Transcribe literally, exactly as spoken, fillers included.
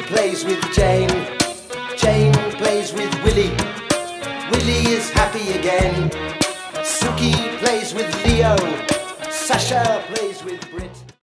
plays with Jane. Jane plays with Willie. Willie is happy again. Suki plays with Leo. Sasha plays with